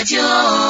Radio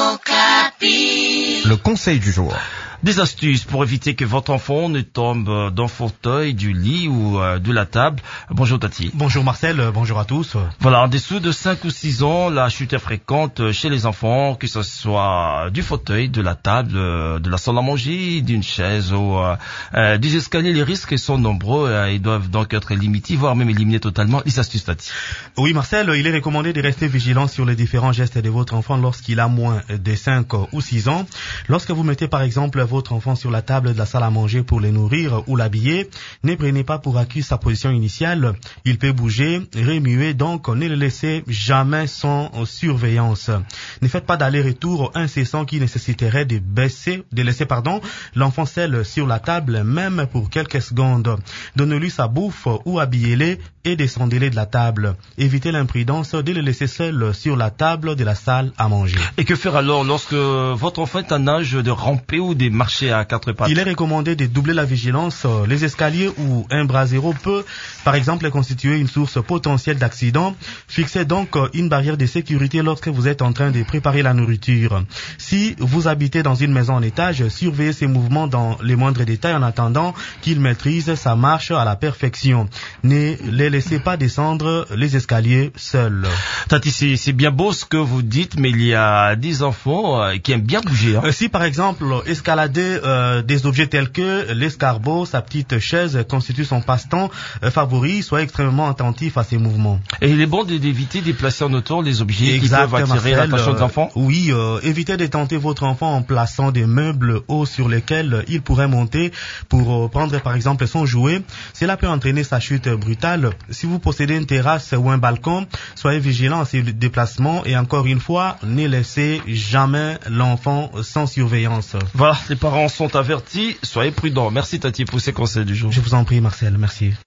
Okapi. Le conseil du jour. Des astuces pour éviter que votre enfant ne tombe dans le fauteuil, du lit ou de la table. Bonjour Tati. Bonjour Marcel, bonjour à tous. Voilà, en dessous de 5 ou 6 ans, la chute est fréquente chez les enfants, que ce soit du fauteuil, de la table, de la salle à manger, d'une chaise ou des escaliers. Les risques sont nombreux et doivent donc être limités, voire même éliminés totalement. Les astuces Tati. Oui Marcel, il est recommandé de rester vigilant sur les différents gestes de votre enfant lorsqu'il a moins de 5 ou 6 ans. Lorsque vous mettez par exemple votre enfant sur la table de la salle à manger pour le nourrir ou l'habiller, ne prenez pas pour acquis sa position initiale. Il peut bouger, remuer, donc ne le laissez jamais sans surveillance. Ne faites pas d'aller-retour incessant qui nécessiterait de laisser l'enfant seul sur la table, même pour quelques secondes. Donnez-lui sa bouffe ou habillez-le et descendez-le de la table. Évitez l'imprudence de le laisser seul sur la table de la salle à manger. Et que faire alors lorsque votre enfant est en âge de ramper ou de marcher à 4 pattes? Il est recommandé de doubler la vigilance. Les escaliers ou un bras zéro peut, par exemple, constituer une source potentielle d'accident. Fixez donc une barrière de sécurité lorsque vous êtes en train de préparer la nourriture. Si vous habitez dans une maison en étage, surveillez ses mouvements dans les moindres détails en attendant qu'il maîtrise sa marche à la perfection. Ne les laissez pas descendre les escaliers seuls. Tati, c'est bien beau ce que vous dites, mais il y a des enfants qui aiment bien bouger. Si par exemple, escalader des objets tels que l'escargot, sa petite chaise constitue son passe-temps favori, soyez extrêmement attentif à ses mouvements. Et il est bon d'éviter de placer en autour les objets qui peuvent attirer l'attention des enfants. Oui, évitez de tenter votre enfant en plaçant des meubles hauts sur lesquels il pourrait monter pour prendre par exemple son jouet. Cela peut entraîner sa chute brutale. Si vous possédez une terrasse ou un balcon, soyez vigilant à ces déplacements et encore une fois, ne laissez jamais l'enfant sans surveillance. Voilà, les parents sont avertis, soyez prudents. Merci Tati pour ces conseils du jour. Je vous en prie Marcel, merci.